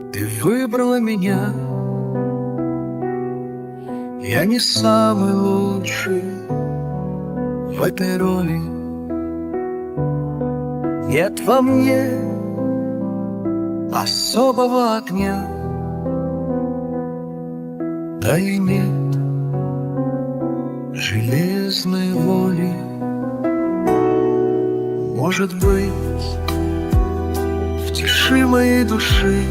Ты выбрала меня. Я не самый лучший в этой роли. Нет во мне особого огня, да и нет железной воли. Может быть, в тиши моей души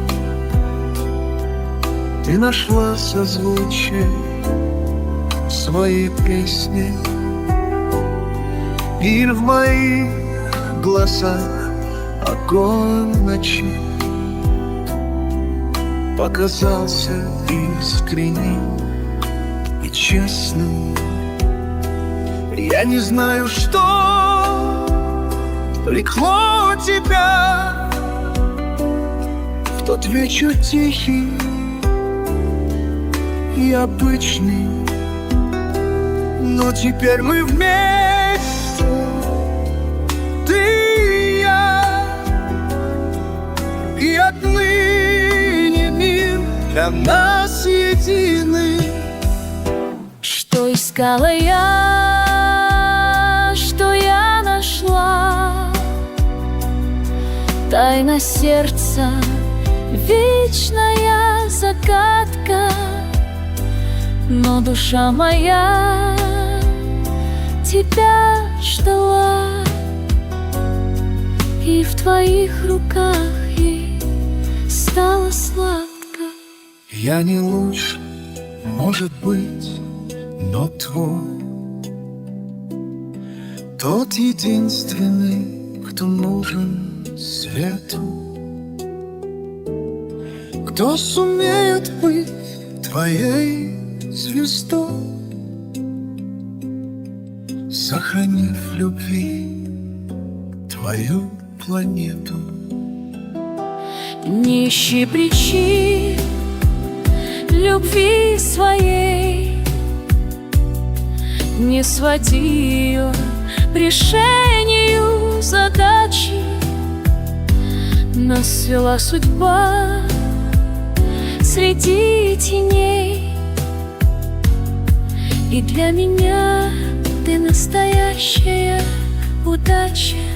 ты нашла созвучие своей песни. Мир в моих глазах огонь ночи показался искренним и честным. Я не знаю, что влекло тебя в тот вечер тихий и обычный, но теперь мы вместе, ты и я, и отныне мир для нас единый. Что искала я, что я нашла, тайна сердца, вечная загадка. Но душа моя тебя ждала, и в твоих руках ей стало сладко. Я не лучше, может быть, но твой, тот единственный, кто нужен свету, кто сумеет быть твоей звездой, сохранив в любви твою планету. Не ищи причин любви своей, не своди ее к решению задачи. Нас свела судьба среди теней, и для меня ты настоящая удача.